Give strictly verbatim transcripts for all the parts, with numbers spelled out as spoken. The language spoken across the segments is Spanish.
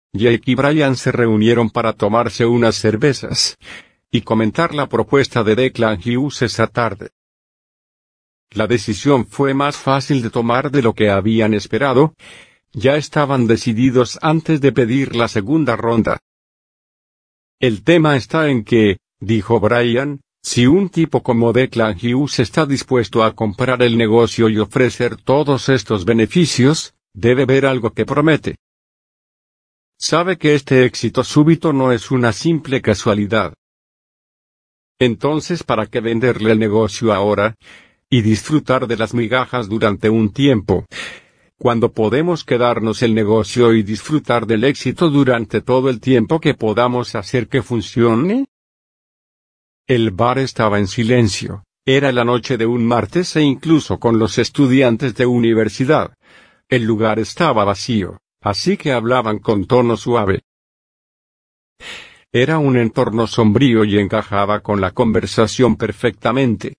Jake y Brian se reunieron para tomarse unas cervezas y comentar la propuesta de Declan Hughes esa tarde. La decisión fue más fácil de tomar de lo que habían esperado. Ya estaban decididos antes de pedir la segunda ronda. El tema está en que, dijo Brian, si un tipo como Declan Hughes está dispuesto a comprar el negocio y ofrecer todos estos beneficios, debe ver algo que promete. Sabe que este éxito súbito no es una simple casualidad. Entonces, ¿para qué venderle el negocio ahora y disfrutar de las migajas durante un tiempo, cuando podemos quedarnos el negocio y disfrutar del éxito durante todo el tiempo que podamos hacer que funcione? El bar estaba en silencio. Era la noche de un martes e incluso con los estudiantes de universidad, el lugar estaba vacío, así que hablaban con tono suave. Era un entorno sombrío y encajaba con la conversación perfectamente.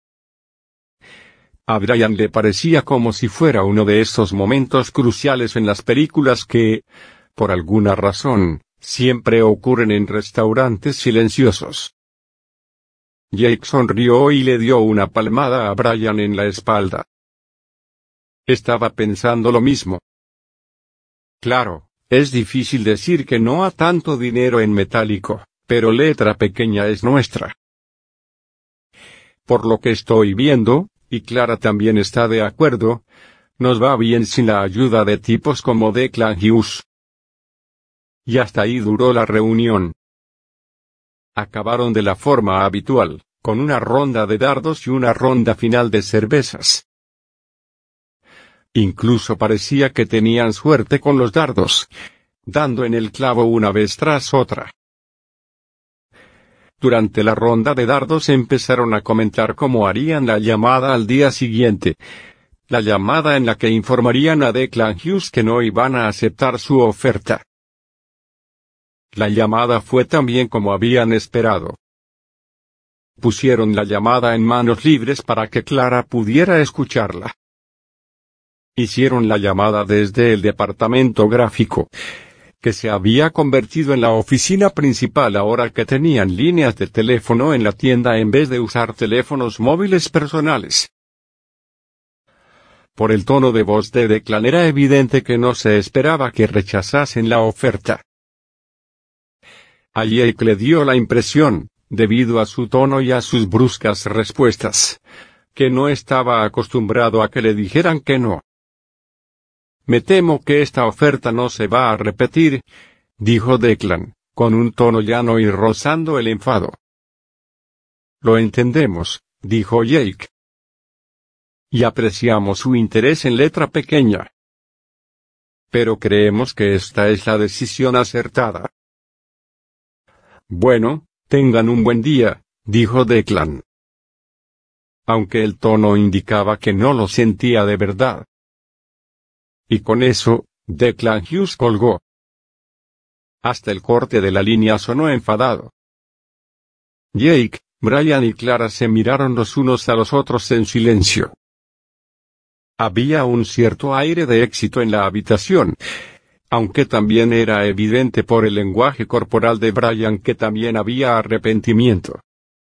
A Brian le parecía como si fuera uno de esos momentos cruciales en las películas que, por alguna razón, siempre ocurren en restaurantes silenciosos. Jake sonrió y le dio una palmada a Brian en la espalda. Estaba pensando lo mismo. Claro, es difícil decir que no a tanto dinero en metálico, pero letra pequeña es nuestra. Por lo que estoy viendo, y Clara también está de acuerdo, nos va bien sin la ayuda de tipos como Declan Hughes. Y hasta ahí duró la reunión. Acabaron de la forma habitual, con una ronda de dardos y una ronda final de cervezas. Incluso parecía que tenían suerte con los dardos, dando en el clavo una vez tras otra. Durante la ronda de dardos empezaron a comentar cómo harían la llamada al día siguiente, la llamada en la que informarían a Declan Hughes que no iban a aceptar su oferta. La llamada fue tan bien como habían esperado. Pusieron la llamada en manos libres para que Clara pudiera escucharla. Hicieron la llamada desde el departamento gráfico, que se había convertido en la oficina principal ahora que tenían líneas de teléfono en la tienda en vez de usar teléfonos móviles personales. Por el tono de voz de Declan era evidente que no se esperaba que rechazasen la oferta. A Jake le dio la impresión, debido a su tono y a sus bruscas respuestas, que no estaba acostumbrado a que le dijeran que no. Me temo que esta oferta no se va a repetir, dijo Declan, con un tono llano y rozando el enfado. Lo entendemos, dijo Jake. Y apreciamos su interés en letra pequeña. Pero creemos que esta es la decisión acertada. Bueno, tengan un buen día, dijo Declan. Aunque el tono indicaba que no lo sentía de verdad. Y con eso, Declan Hughes colgó. Hasta el corte de la línea sonó enfadado. Jake, Brian y Clara se miraron los unos a los otros en silencio. Había un cierto aire de éxito en la habitación, aunque también era evidente por el lenguaje corporal de Brian que también había arrepentimiento.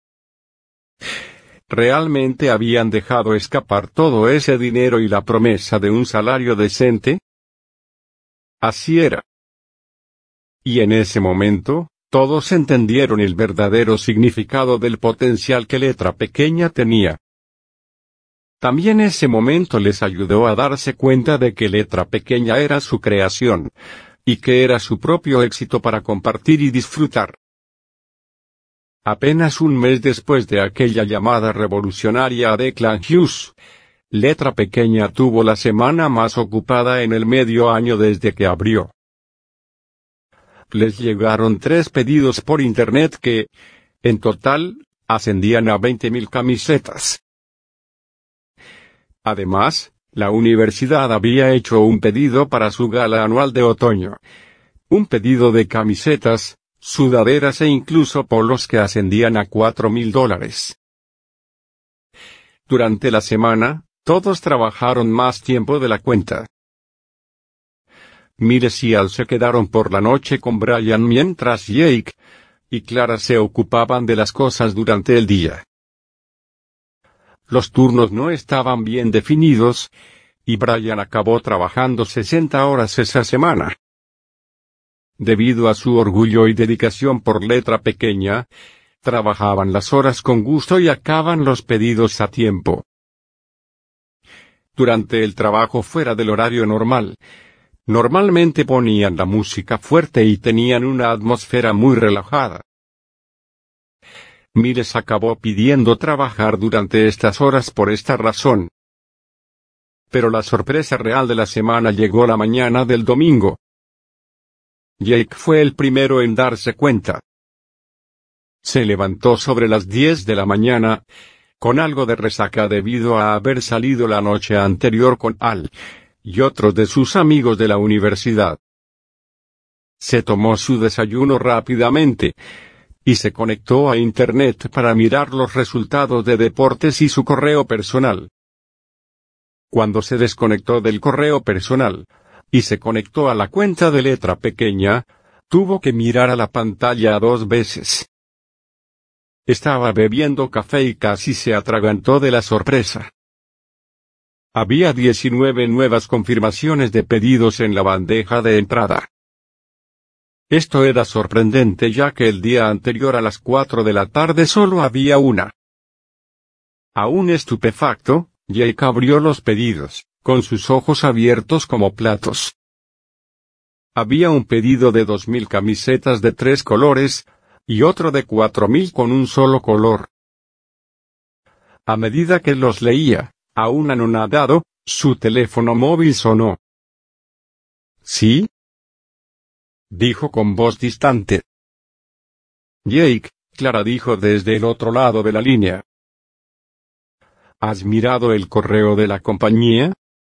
¿Realmente habían dejado escapar todo ese dinero y la promesa de un salario decente? Así era. Y en ese momento, todos entendieron el verdadero significado del potencial que letra pequeña tenía. También ese momento les ayudó a darse cuenta de que letra pequeña era su creación, y que era su propio éxito para compartir y disfrutar. Apenas un mes después de aquella llamada revolucionaria a Declan Hughes, letra pequeña tuvo la semana más ocupada en el medio año desde que abrió. Les llegaron tres pedidos por internet que, en total, ascendían a veinte mil camisetas. Además, la universidad había hecho un pedido para su gala anual de otoño. Un pedido de camisetas, sudaderas e incluso polos que ascendían a cuatro mil dólares. Durante la semana, todos trabajaron más tiempo de la cuenta. Miles y Al se quedaron por la noche con Brian mientras Jake y Clara se ocupaban de las cosas durante el día. Los turnos no estaban bien definidos, y Brian acabó trabajando sesenta horas esa semana. Debido a su orgullo y dedicación por letra pequeña, trabajaban las horas con gusto y acaban los pedidos a tiempo. Durante el trabajo fuera del horario normal, normalmente ponían la música fuerte y tenían una atmósfera muy relajada. Miles acabó pidiendo trabajar durante estas horas por esta razón. Pero la sorpresa real de la semana llegó la mañana del domingo. Jake fue el primero en darse cuenta. Se levantó sobre las diez de la mañana, con algo de resaca debido a haber salido la noche anterior con Al y otros de sus amigos de la universidad. Se tomó su desayuno rápidamente y se conectó a Internet para mirar los resultados de deportes y su correo personal. Cuando se desconectó del correo personal y se conectó a la cuenta de letra pequeña, tuvo que mirar a la pantalla dos veces. Estaba bebiendo café y casi se atragantó de la sorpresa. Había diecinueve nuevas confirmaciones de pedidos en la bandeja de entrada. Esto era sorprendente ya que el día anterior a las cuatro de la tarde solo había una. Aún estupefacto, Jake abrió los pedidos, con sus ojos abiertos como platos. Había un pedido de dos mil camisetas de tres colores, y otro de cuatro mil con un solo color. A medida que los leía, aún anonadado, su teléfono móvil sonó. ¿Sí? Dijo con voz distante. Jake, Clara dijo desde el otro lado de la línea. ¿Has mirado el correo de la compañía?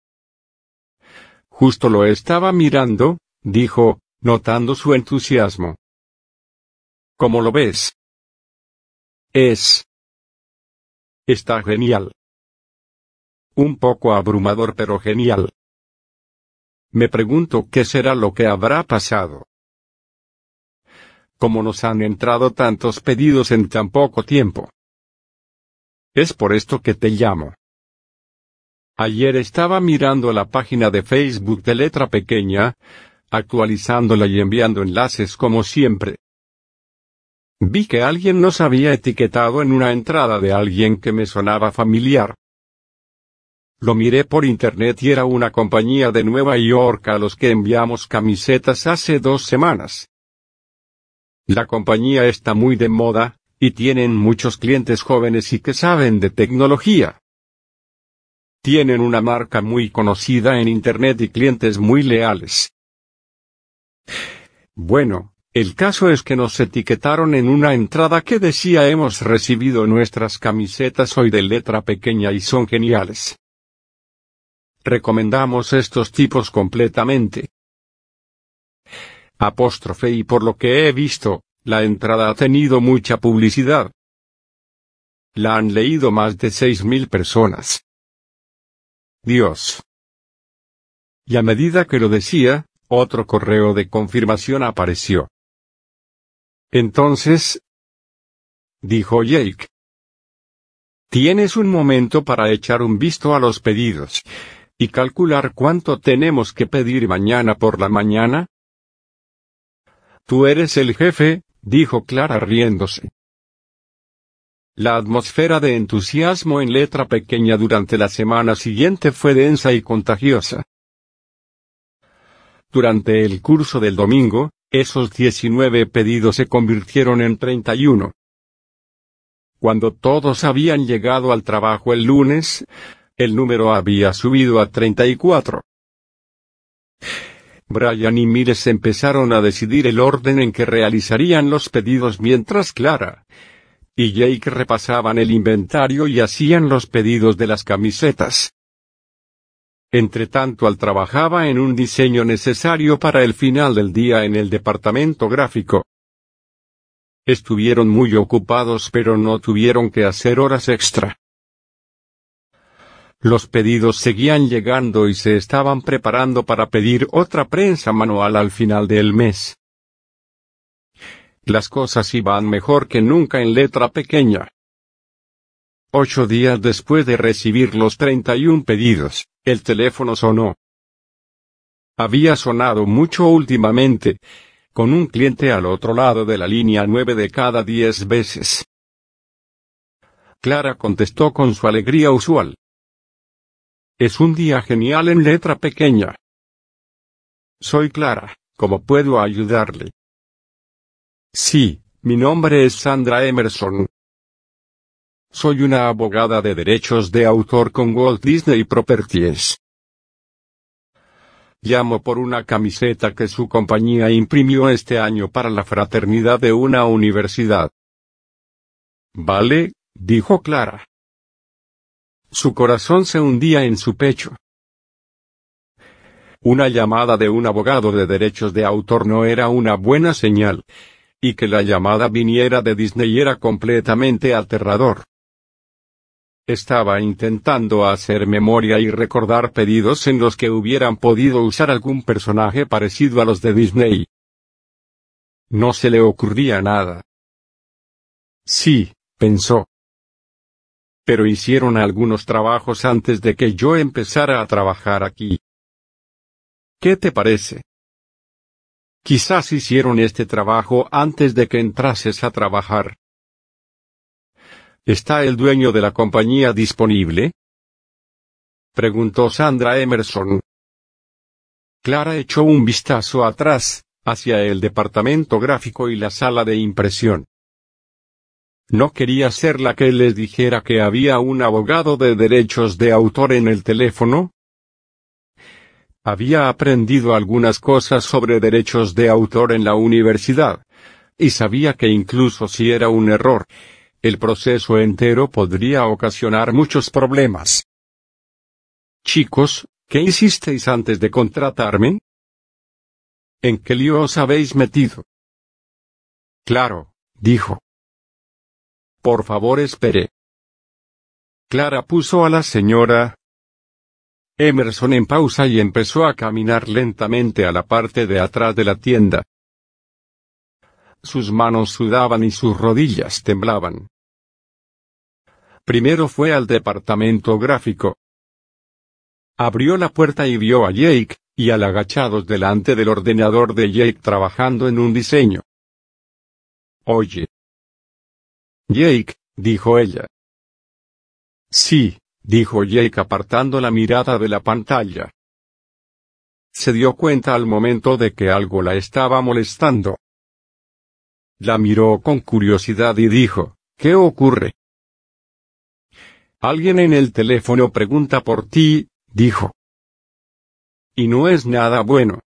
Justo lo estaba mirando, dijo, notando su entusiasmo. ¿Cómo lo ves? Es. Está genial. Un poco abrumador pero genial. Me pregunto qué será lo que habrá pasado. ¿Cómo nos han entrado tantos pedidos en tan poco tiempo? Es por esto que te llamo. Ayer estaba mirando la página de Facebook de letra pequeña, actualizándola y enviando enlaces como siempre. Vi que alguien nos había etiquetado en una entrada de alguien que me sonaba familiar. Lo miré por internet y era una compañía de Nueva York a los que enviamos camisetas hace dos semanas. La compañía está muy de moda, y tienen muchos clientes jóvenes y que saben de tecnología. Tienen una marca muy conocida en internet y clientes muy leales. Bueno, el caso es que nos etiquetaron en una entrada que decía hemos recibido nuestras camisetas hoy de letra pequeña y son geniales. Recomendamos estos tipos completamente. Apóstrofe y por lo que he visto, la entrada ha tenido mucha publicidad. La han leído más de seis mil personas. Dios. Y a medida que lo decía, otro correo de confirmación apareció. Entonces, dijo Jake. ¿Tienes un momento para echar un visto a los pedidos y calcular cuánto tenemos que pedir mañana por la mañana? Tú eres el jefe, dijo Clara riéndose. La atmósfera de entusiasmo en letra pequeña durante la semana siguiente fue densa y contagiosa. Durante el curso del domingo, esos diecinueve pedidos se convirtieron en treinta y uno. Cuando todos habían llegado al trabajo el lunes, el número había subido a treinta y cuatro. Brian y Miles empezaron a decidir el orden en que realizarían los pedidos mientras Clara y Jake repasaban el inventario y hacían los pedidos de las camisetas. Entretanto Al trabajaba en un diseño necesario para el final del día en el departamento gráfico. Estuvieron muy ocupados pero no tuvieron que hacer horas extra. Los pedidos seguían llegando y se estaban preparando para pedir otra prensa manual al final del mes. Las cosas iban mejor que nunca en letra pequeña. Ocho días después de recibir los treinta y un pedidos, el teléfono sonó. Había sonado mucho últimamente, con un cliente al otro lado de la línea nueve de cada diez veces. Clara contestó con su alegría usual. Es un día genial en letra pequeña. Soy Clara, ¿cómo puedo ayudarle? Sí, mi nombre es Sandra Emerson. Soy una abogada de derechos de autor con Walt Disney Properties. Llamo por una camiseta que su compañía imprimió este año para la fraternidad de una universidad. Vale, dijo Clara. Su corazón se hundía en su pecho. Una llamada de un abogado de derechos de autor no era una buena señal, y que la llamada viniera de Disney era completamente aterrador. Estaba intentando hacer memoria y recordar pedidos en los que hubieran podido usar algún personaje parecido a los de Disney. No se le ocurría nada. Sí, pensó. Pero hicieron algunos trabajos antes de que yo empezara a trabajar aquí. ¿Qué te parece? Quizás hicieron este trabajo antes de que entrases a trabajar. ¿Está el dueño de la compañía disponible? Preguntó Sandra Emerson. Clara echó un vistazo atrás, hacia el departamento gráfico y la sala de impresión. ¿No quería ser la que les dijera que había un abogado de derechos de autor en el teléfono? Había aprendido algunas cosas sobre derechos de autor en la universidad, y sabía que incluso si era un error, el proceso entero podría ocasionar muchos problemas. Chicos, ¿qué hicisteis antes de contratarme? ¿En qué lío os habéis metido? Claro, dijo. Por favor espere. Clara puso a la señora Emerson en pausa y empezó a caminar lentamente a la parte de atrás de la tienda. Sus manos sudaban y sus rodillas temblaban. Primero fue al departamento gráfico. Abrió la puerta y vio a Jake, y al agachados delante del ordenador de Jake trabajando en un diseño. Oye. Jake, dijo ella. Sí, dijo Jake apartando la mirada de la pantalla. Se dio cuenta al momento de que algo la estaba molestando. La miró con curiosidad y dijo, ¿qué ocurre? Alguien en el teléfono pregunta por ti, dijo. Y no es nada bueno.